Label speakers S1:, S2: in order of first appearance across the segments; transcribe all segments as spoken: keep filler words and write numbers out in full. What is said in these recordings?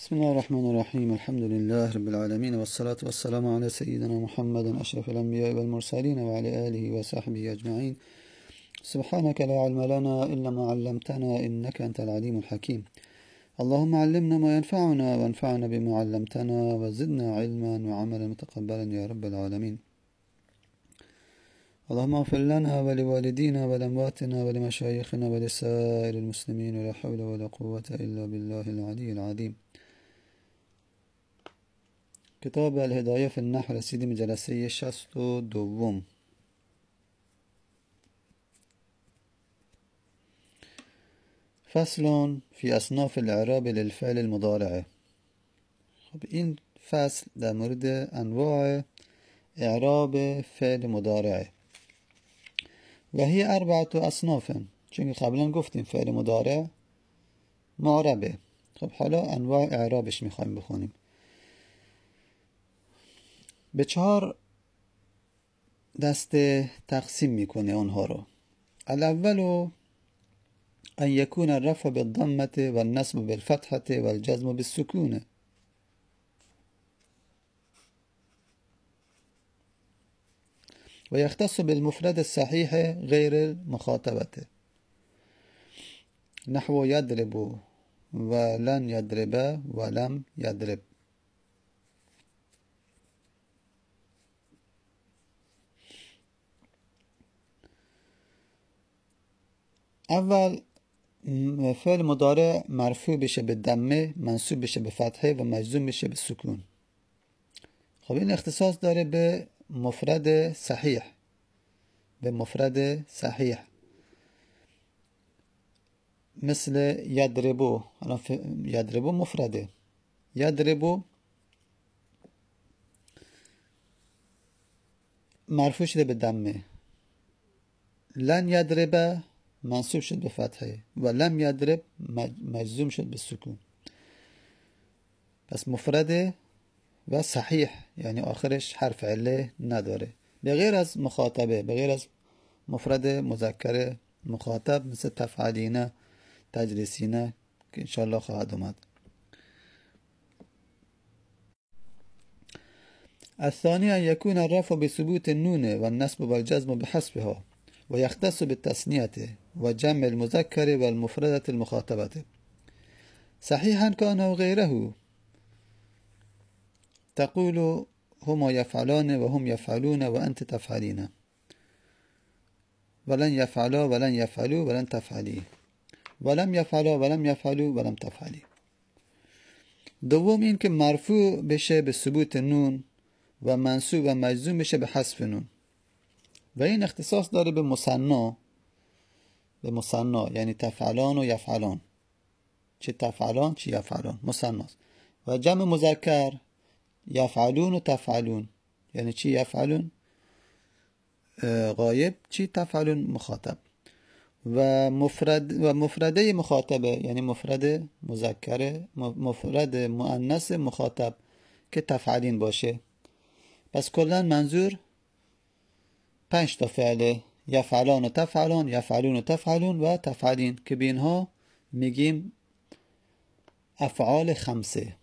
S1: بسم الله الرحمن الرحيم. الحمد لله رب العالمين، والصلاة والسلام على سيدنا محمد أشرف الأنبياء والمرسلين وعلى آله وصحبه أجمعين. سبحانك لا علم لنا إلا ما علمتنا إنك أنت العليم الحكيم. اللهم علمنا ما ينفعنا وانفعنا بما علمتنا وزدنا علما وعملا متقبلا يا رب العالمين. اللهم اغفر لنا ولوالدينا ولأمواتنا ولمشايخنا ولسائر المسلمين، ولا حول ولا قوة إلا بالله العلي العظيم. کتاب الهدایه فی النحو رسیدیم به جلسه شصت و دوم. فصل فی اصناف الاعراب للفعل المضارع. خب این فصل در مورد انواع اعراب فعل مضارع و هی اربعة اصناف، چون قبلا گفتیم فعل مضارع معربه. خب حالا انواع اعرابش میخوایم بخونیم. به چهار دسته تقسیم میکنه اونها رو. الاول ان یکون الرفع بالضمه و النصب بالفتحه و الجزم بالسکون. و یختص بالمفرد الصحیح غیر المخاطبه، نحو یضرب و لن یضرب و لم یضرب. اول فعل مضارع مرفوع بشه به ضمه، منصوب بشه به فتحه و مجزوم بشه به سکون. خب این اختصاص داره به مفرد صحیح، به مفرد صحیح مثل یضربو. یضربو مفرده، یضربو مرفوع شده به ضمه، لن یضرب منصوب شد به فتحه و لم یضرب مجزوم شد به سکون. پس مفرده و صحیح، یعنی آخرش حرف عله نداره، به غیر از مخاطبه، به غیر از مفرد مذکر مخاطب مثل تفعلینه، تجلیسینه که انشاءالله خواهد اومد. الثانی ان یکون الرفع بثبوت النون و النصب والجزم بحسبها و یختص بالتثنیه و جمع المذکر و المفردة المخاطبة صحیحا کان و غیره. تقول هما یفعلان و هم یفعلون و انت تفعلین، ولن یفعلا ولن یفعلوا ولن تفعلی، ولم یفعلا ولم یفعلوا ولم تفعلی. دوم این که مرفوع بشه به ثبوت نون و منصوب و مجزوم بشه به حذف نون و این اختصاص داره به مثنا، به مثنا یعنی تفعلان و یفعلان، چه تفعلان چه یفعلان مثناست. و جمع مذکر یفعلون و تفعلون، یعنی چی یفعلون غایب، چی تفعلون مخاطب. و مفرد و مفرده مخاطبه یعنی مفرد مذکر، مفرد مؤنث مخاطب که تفعلین باشه. پس کلا منظور پنج تا فعله، یفعلان و تفعلان، یفعلون و تفعلون و تفعلین، که به اینها میگیم افعال خمسه.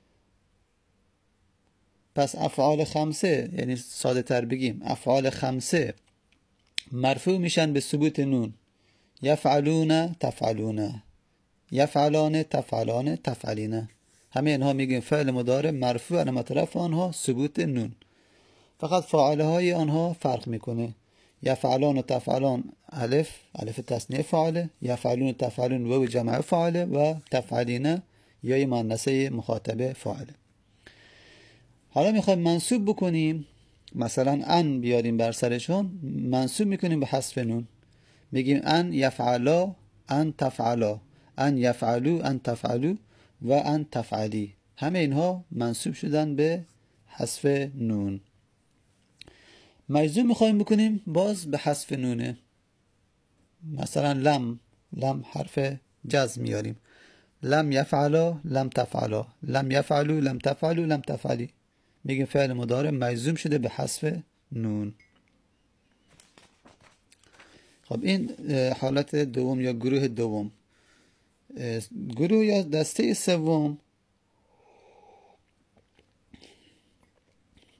S1: پس افعال خمسه یعنی ساده تر بگیم افعال خمسه مرفوع میشن به ثبوت نون، یفعلون تفعلون، یفعلان تفعلان تفعلین. همه اینها میگیم فعل مضارع مرفوع، علامت رفع آنها ثبوت نون، فقط فاعله های آنها فرق میکنه. یفعلان و تفعلان الف، الف تثنیه فاعله، یفعلون و تفعلون واو جمع فاعله و تفعلین یای مؤنثه مخاطبه فاعله. حالا میخوایم منصوب بکنیم، مثلا ان بیاریم بر سرشون، منصوب میکنیم به حذف نون، میگیم ان یفعلا ان تفعلا، ان یفعلو ان تفعلو و ان تفعلی. همه اینها منصوب شدن به حذف نون. مجزوم میخوایم بکنیم باز به حذف نونه، مثلا لم، لم حرف جزم میاریم، لم یفعلا لم تفعلا، لم یفعلو لم تفعلو لم تفعلی، میگیم فعل مضارع مجزوم شده به حذف نون. خب این حالت دوم یا گروه دوم. گروه یا دسته سوم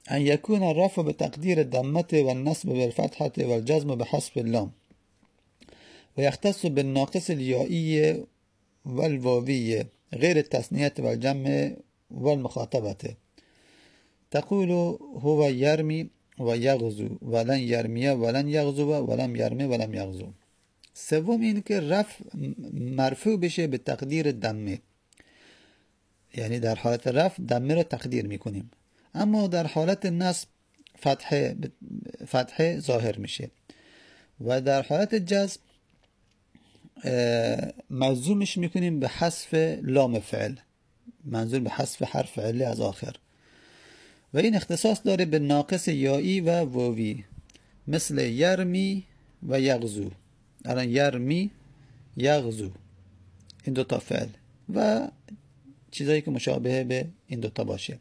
S1: أن يكون الرفع بتقدير الضمة والنصب بالفتحة والجزم بحسب اللام، ويختص بالناقص اليائية والواوية غير التثنية والجمع والمخاطبة. تقول هو يرمي ويغزو ولن يرمي ولن يغزو ولم يرمي ولم يغزو. سوم این که رفع مرفوع بشه به تقدیر دمه، یعنی در حالت رفع دمه رو تقدیر میکنیم، اما در حالت نصب فتحه فتحه ظاهر میشه و در حالت جزم مجزومش میکنیم به حذف لام فعل، منظور به حذف حرف عله از آخر، و این اختصاص داره به ناقص یایی و واوی مثل یرمی و یغزو. الان یرمی یغزو این دوتا فعل و چیزایی که مشابه به این دوتا باشه.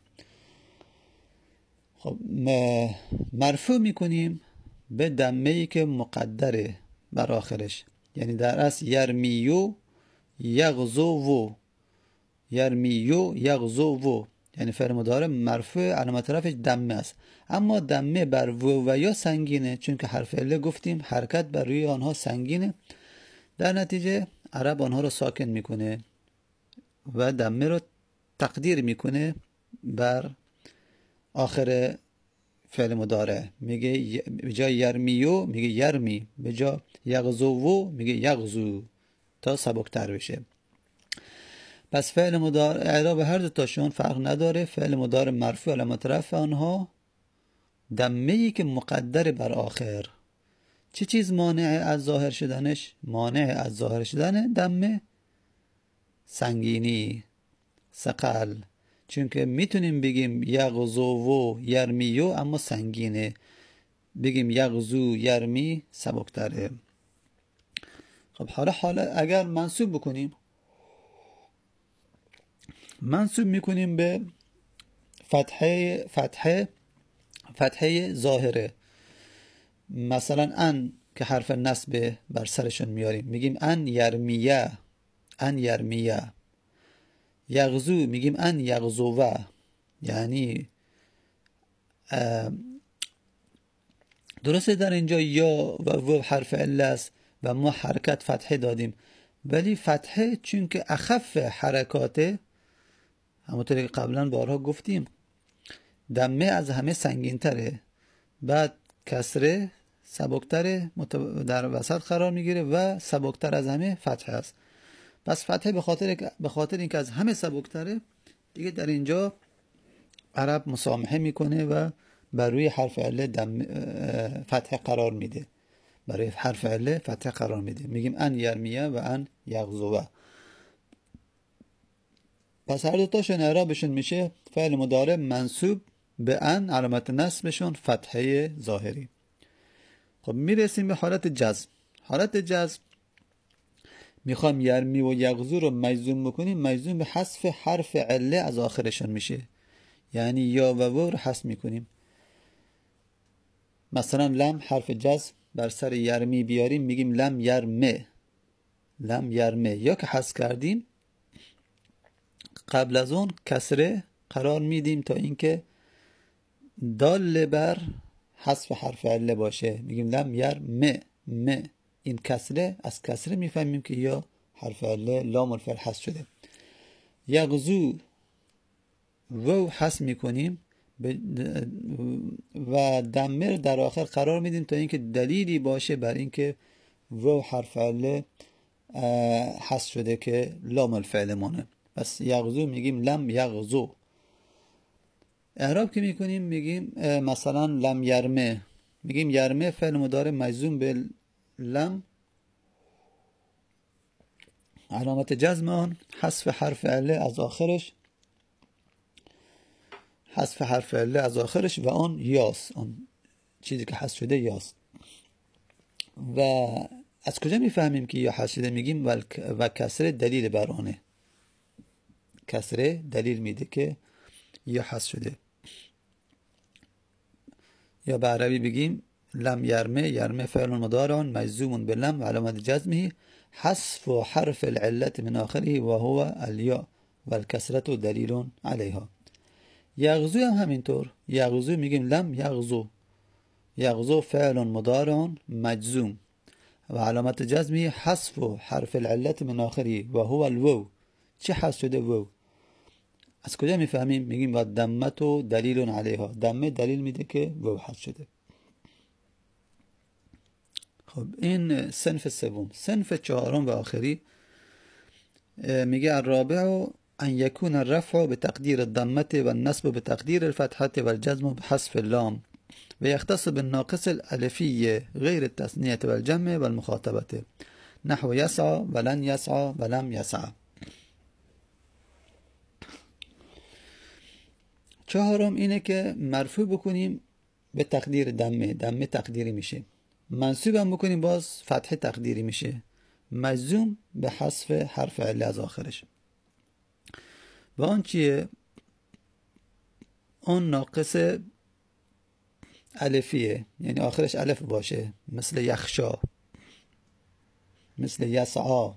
S1: خب مرفوع میکنیم به دمه‌ای که مقدره بر آخرش، یعنی در اصل یرمیو یغزو و یرمیو یغزو و، یعنی فعل مضارع مرفوع علامت رفعش دمه است، اما دمه بر و و یا سنگینه، چون که حرف عله گفتیم حرکت بر روی آنها سنگینه، در نتیجه عرب آنها رو ساکن میکنه و دمه رو تقدیر میکنه بر آخر فعل مضارع. میگه به جای یرمیو میگه یرمی، به جای یغزو میگه یغزو تا سبکتر بشه. پس فعل مضارع اعراب هر دو تاشون فرق نداره. فعل مضارع مرفوع علامت رفع آنها دمه‌ای که مقدر بر آخر. چه چیز مانع از ظاهر شدنش؟ مانع از ظاهر شدن دمه سنگینی، ثقل، چون که میتونیم بگیم یغزو و یرمیو اما سنگینه، بگیم یغزو یرمی سبکتره. خب حالا حالا اگر منصوب بکنیم، منصوب میکنیم به فتحه فتحه فتحه ظاهره. مثلا ان که حرف نصب بر سرشون میاریم میگیم ان یرمیه ان یرمیه. یغزو میگیم ان یغزوه، یعنی درسته در اینجا یا و و حرف عله است و ما حرکت فتحه دادیم، ولی فتحه چون که اخف حرکاته، همونطوری که قبلا بارها گفتیم دمه از همه سنگین تره، بعد کسره سبکتره در وسط قرار میگیره و سبکتر از همه فتحه است. پس فتحه به خاطر به خاطر اینکه از همه سبکتره دیگه در اینجا عرب مسامحه میکنه و بر روی حرف عله دم فتحه قرار میده، برای حرف عله فتحه قرار میده، میگیم ان یرمیه و ان یغزوه. پس هر دوتاشون اعرابشون میشه فعل مضارع منصوب به ان، علامت نصبشون فتحه ظاهری. خب میرسیم به حالت جزم. حالت جزم میخوام یرمی و یغزو رو مجزوم بکنیم، مجزوم به حذف حرف عله از آخرشون میشه، یعنی یا و و رو حذف میکنیم. مثلا لم حرف جزم بر سر یرمی بیاریم میگیم لم یرمه لم یرمه، یا که حذف کردیم قبل از اون کسره قرار میدیم تا اینکه دال بر حذف حرف عله باشه، میگیم لم یرمه م. این کسره از کسره میفهمیم که یا حرف عله لام الفعل حذف شده. یغزو و حذف میکنیم و دمر در آخر قرار میدیم تا اینکه دلیلی باشه بر اینکه و حرف عله حذف شده که لام الفعل مونه. پس یغزو میگیم لم یغزو. اعراب که میکنیم میگیم مثلا لم یرمه، میگیم یرمه فعل مضارع مجزوم به لم، علامت جزم آن حذف حرف عله از آخرش، حذف حرف عله از آخرش و آن یاس، آن چیزی که حذف شده یاست. و از کجا میفهمیم که یا حذف شده؟ میگیم و کسره دلیل بر آنه، کسره دلیل میده که یا حذف شده. یا به عربی بگیم لم یرمه، یرمه فعل مضارع مجزوم به لم و علامت جزمه حذف حرف العلة من آخره و هو الیا و الکسرة دلیل علیها. یغزو هم همینطور. یغزو میگیم لم یغزو. یغزو فعل مضارع مجزوم و علامت جزمی حذف حرف العلت من آخری و هو الواو. چه حذف شده؟ واو. از کجا میفهمیم؟ میگیم و دمتو دلیل علیها. دمه دلیل میده که واو حذف شده. خب این صنف سوم. صنف چهارم و آخری میگه الرابع ان یکون الرفع بتقدیر الضمه و النصب بتقدیر الفتحه و الجزم بحذف اللام و یختص بالناقص الالفی غیر التثنیه و الجمع و المخاطبه نحو یسعى ولن یسعى ولم یسعى. چهارم اینه که مرفوع بکنیم به تقدیر دمه. دمه تقدیری میشه. منصوب هم بکنیم باز فتح تقدیری میشه. مجزوم به حذف حرف عله از آخرش. و آن چیه؟ اون ناقص الفیه، یعنی آخرش الف باشه، مثل یخشا، مثل یسعا.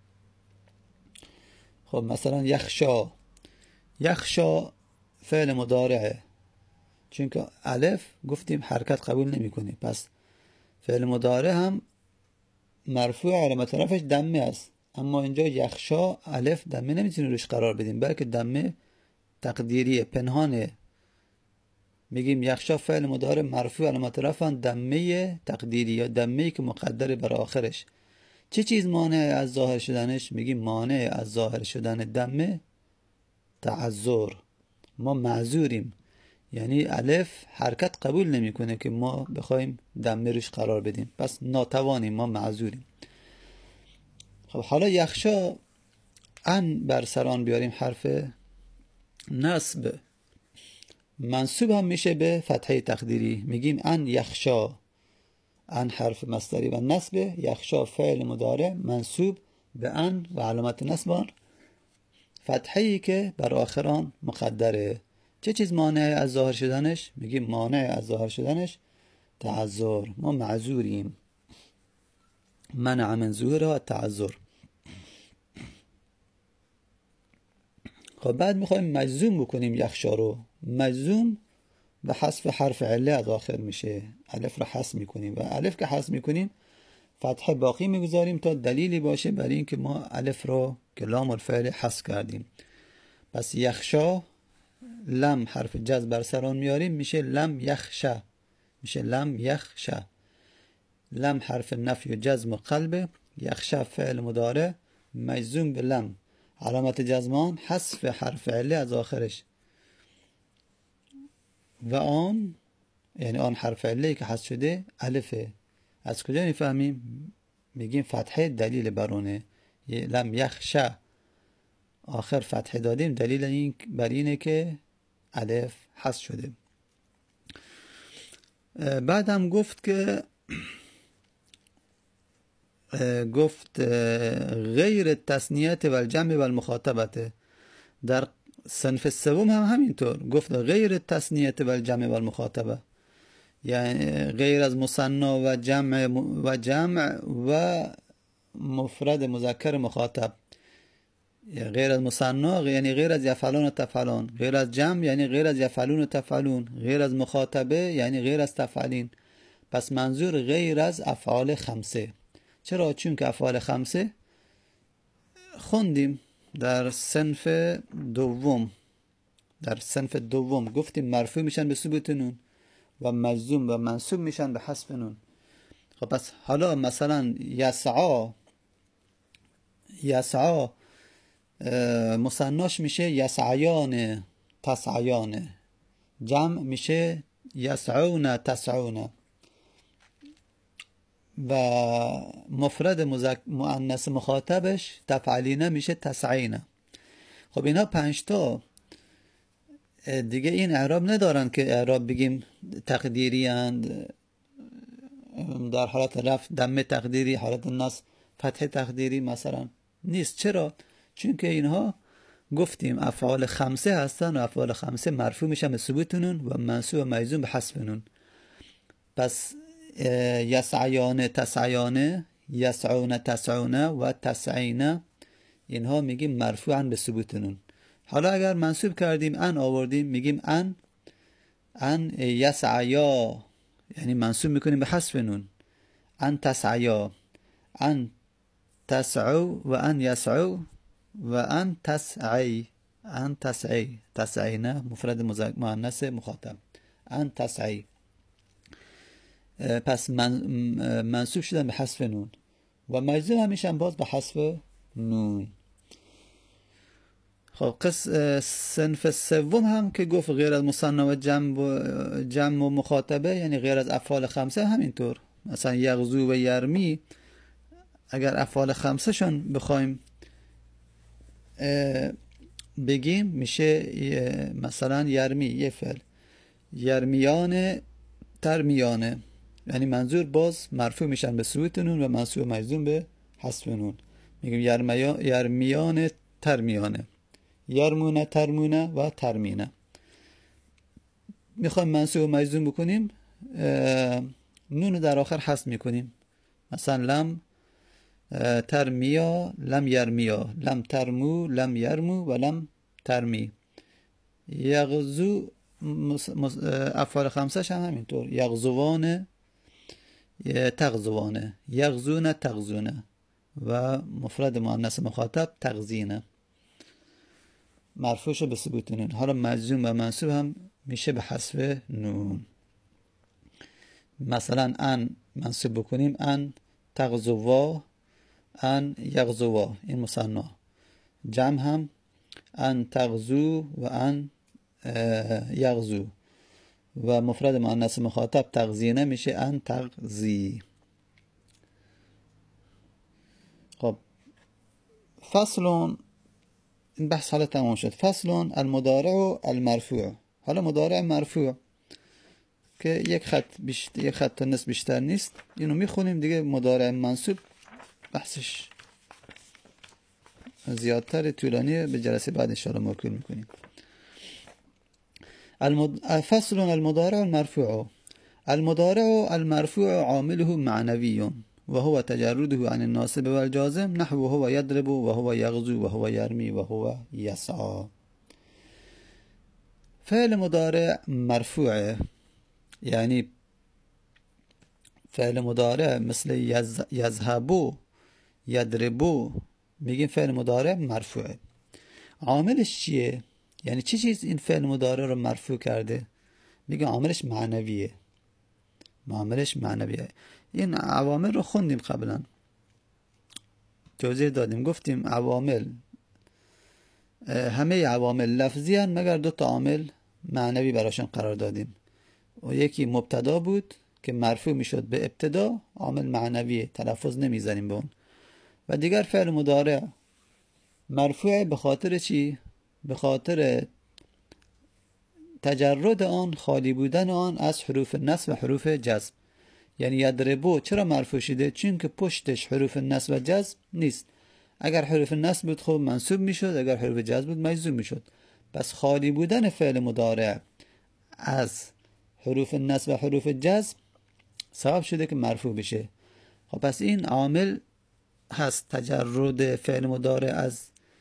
S1: خب مثلا یخشا، یخشا فعل مضارعه، چون که الف گفتیم حرکت قبول نمیکنه، پس فعل مضارع هم مرفوع علامت رفعش دمه است. اما اینجا یخشا الف دمه نمیتونیم روش قرار بدیم، بلکه دمه تقدیریه، پنهانه. میگیم یخشا فعل مضارع مرفوع علامت رفع دمه تقدیری یا دمه که مقدره بر آخرش. چه چیز مانع از ظاهر شدنش؟ میگیم مانع از ظاهر شدن دمه تعذر. ما معذوریم، یعنی الف حرکت قبول نمیکنه که ما بخوایم دمه روش قرار بدیم، پس ناتوانیم، ما معذوریم. خب حالا یخشا ان بر سران بیاریم، حرف نصب، منصوب هم میشه به فتحه تقدیری. میگیم ان یخشا، ان حرف مصدری و نصب، یخشا فعل مضارع منصوب به ان و علامت نصب فتحه‌ای که بر آخران مقدره. چه چیز مانع از ظاهر شدنش؟ میگیم مانع از ظاهر شدنش تعذر، ما معذوریم. منع من ظهورها تعذر. خب بعد میخوایم مجزوم بکنیم یخشا رو. مجزوم به حذف حرف عله از آخر میشه. الف رو حذف میکنیم و الف که حذف میکنیم فتحه باقی میگذاریم تا دلیلی باشه برای اینکه ما الف رو که لام الفعل حذف کردیم. پس یخشا لم حرف جزم بر سران میاریم، میشه لم یخشا، میشه لم یخشا. لم حرف نفی و جزم و قلب، یخشا فعل مضارع مجزوم به لم، علامت جزمان حذف حرف عله از آخرش. و آن یعنی آن حرف عله که حذف شده الفه. از کجا میفهمیم؟ میگیم فتحه دلیل برونه. لم یخشا آخر فتحه دادیم، دلیل این بر اینه که الف حذف شده. بعد هم گفت که گفت غیر تثنیت و الجمع و المخاطبت. در صنف سوم هم همینطور گفت غیر تثنیت و الجمع و المخاطبه، یعنی غیر از مثنا و جمع و جمع و مفرد مذکر مخاطب. غیر از مثنا یعنی غیر از یفعلون و تفعلون، غیر از جمع یعنی غیر از یفعلون و تفعلون، غیر از مخاطبه یعنی غیر از تفعلین. پس منظور غیر از افعال خمسه. چرا؟ چون که افعال خمسه خوندیم در صنف دوم. در صنف دوم گفتیم مرفوع میشن به ثبوت نون و مجزوم و منصوب میشن به حذف نون. خب پس حالا مثلا یسعا، یسعا مثناش میشه یسعیان تسعیان، جمع میشه یسعون تسعون و مفرد مؤنث مخاطبش تفعلینه میشه تسعینه. خب اینا پنج تا دیگه این اعراب ندارن که اعراب بگیم تقدیری اند، در حالت رفع دمه تقدیری، حالت نصب فتح تقدیری مثلا نیست. چرا؟ چون که اینها گفتیم افعال خمسه هستن و افعال خمسه مرفوع میشن به ثبوت نون و منصوب و مجزوم به حذف نون. پس یسعیان تسعیان، یسعون تسعون و تسعین، اینها میگیم مرفوعن به ثبوت نون. حالا اگر منصوب کردیم ان آوردیم میگیم ان ان یسعیا، یعنی منصوب میکنیم به حذف نون. ان تسعیا، ان تسعو و ان یسعو و ان تسعی، ان تسعی، تسعینه مفرد مؤنث مخاطب، ان تسعی. پس من منصوب شدن به حذف نون و مجزوم همیشه باز به حذف نون. خب قس صنف سوم هم که گفت غیر از مثنی و جمع و جمع و مخاطبه، یعنی غیر از افعال خمسه همینطور. مثلا یغزو و یرمی اگر افعال خمسه شون بخوایم بگیم میشه مثلا یرمی یه فعل، یرمیان ترمیانه، یعنی منظور باز مرفوع میشن به ثبوت نون و منصوب مجزوم به حذف نون. میگیم یرمیان ترمیانه، یرمونه ترمونه و ترمینه. میخوایم منصوب و مجزوم بکنیم نون در آخر حذف میکنیم. مثلا لم ترمیا لم یرمیا، لم ترمو لم یرمو و لم ترمی. یغزو افعال خمسش هم همینطور، یغزوانه تغزوانه، یغزونه تغزونه و مفرد مؤنث مخاطب تغزینه، مرفوعش به ثبوت نون. حالا مجزوم و منصوب هم میشه به حذف نون. مثلا ان منصوب بکنیم ان تغزوا، ان یغزوا، این مثنی. جمع هم ان تغزو و ان یغزو و مفرد مؤنث مخاطب تغزینه میشه ان تغزی. خب فصل، این بحث حالا تمام شد. فصل المضارع المرفوع. حالا مضارع مرفوع که یک خط بیشتر، یک خط تا نصف بیشتر نیست، اینو میخونیم دیگه. مضارع منصوب بحثش زیادتر طولانیه، به جلسه بعد ان شاء الله موکول میکنیم. المد... فصل المضارع المرفوع. المضارع المرفوع عامله معنوي وهو تجرده عن الناصب والجازم، نحو هو يضرب وهو يغزو وهو يرمي وهو يسعى. فعل مضارع مرفوع، يعني فعل مضارع مثل يز... يذهبو يضربو، میگیم فعل مضارع مرفوعه. عاملش چیه؟ یعنی چی چیز این فعل مضارع رو مرفوع کرده؟ میگه عاملش معنویه. عاملش معنویه. این عوامل رو خوندیم قبلا، توضیح دادیم، گفتیم عوامل همه عوامل لفظی هن مگر دو تا عامل معنوی براشون قرار دادیم. و یکی مبتدا بود که مرفوع میشد به ابتدا، عامل معنویه، تلفظ نمیزنیم به اون. و دیگر فعل مضارع مرفوع به خاطر چی؟ به خاطر تجرد آن، خالی بودن آن از حروف نصب و حروف جزم. یعنی یضربو چرا مرفوع شده؟ چون که پشتش حروف نصب و جزم نیست. اگر حروف نصب بود خب منصوب میشد، اگر حروف جزم بود مجزوم میشد. پس خالی بودن فعل مضارع از حروف نصب و حروف جزم سبب شده که مرفوع بشه. خب پس این عامل هست، تجرد فعل مضارع از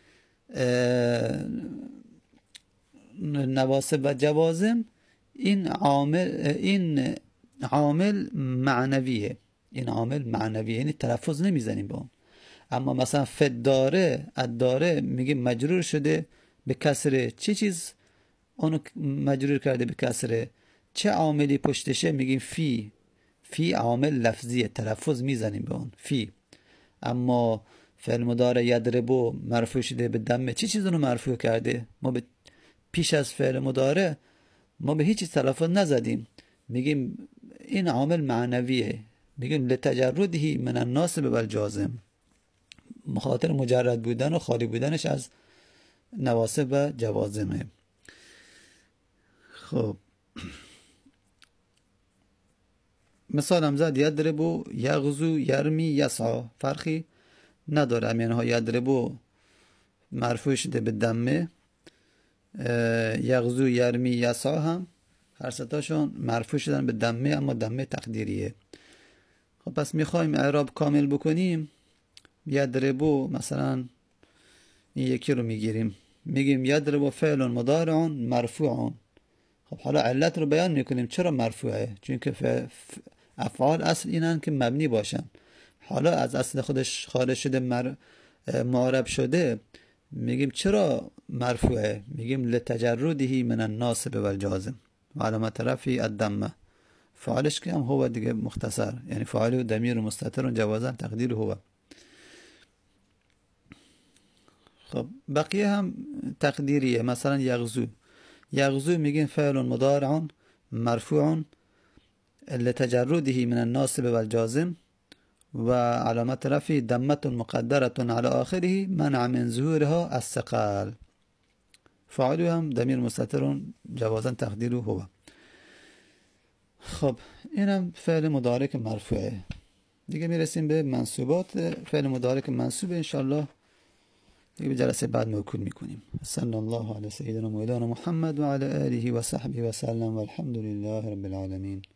S1: نواصب و جوازم. این عامل این عامل معنویه، این عامل معنویه، یعنی تلفظ نمیزنیم با اون. اما مثلا فداره، الداره میگه مجرور شده به کسره، چه چیز اونو مجرور کرده به کسره؟ چه عاملی پشتشه؟ میگیم فی. فی عامل لفظیه، تلفظ میزنیم به اون فی. اما فعل مضارع یضربو مرفوع شده به دمه، چه چیز اونو مرفوع کرده؟ ما به پیش از فعل مضارع ما به هیچ چیز تلفظ نزدیم، میگیم این عامل معنویه، میگیم لتجردهی من الناصب والجازم، مخاطر مجرد بودن و خالی بودنش از نواصب و جوازمه. خب مثال هم زد یضربو یغزو یرمی یسعی، فرقی نداره. همین ها یضربو مرفوع شده به دمه، یغزو یرمی یسعی هم هر ستاشون مرفوع شدن به دمه، اما دمه تقدیریه. خب پس میخوایم اعراب کامل بکنیم. یضربو مثلا این یکی رو میگیریم، میگیم یضرب فعل مضارع مرفوع. خب حالا علت رو بیان میکنیم چرا مرفوعه، چون که افعال اصل اینن که مبنی باشن، حالا از اصل خودش خارج شده مر... معرب شده، میگیم چرا مرفوعه، میگیم لتجرده من الناصب والجازم و علامت رفعه الضمه. فاعلش که هم هو دیگه مختصر، یعنی فاعل ضمیر مستتر جوازا تقدیر هو. خب بقیه هم تقدیریه، مثلا یغزو، یغزو میگیم فعل مضارع مرفوع لتجرده من الناصب والجازم و علامت رفعه ضمه مقدره على آخره منع من ظهورها الثقل. فاعل هم ضمیر مستتر جوازا تقدیر هو. خب اینم فعل مضارع مرفوعه. دیگه میرسیم به منصوبات فعل مضارع منصوب، انشالله دیگه به جلسه بعد موکول میکنیم. صلی الله علی سیدنا مولانا محمد و علی آله و صحبه و سلم و الحمد لله رب العالمین.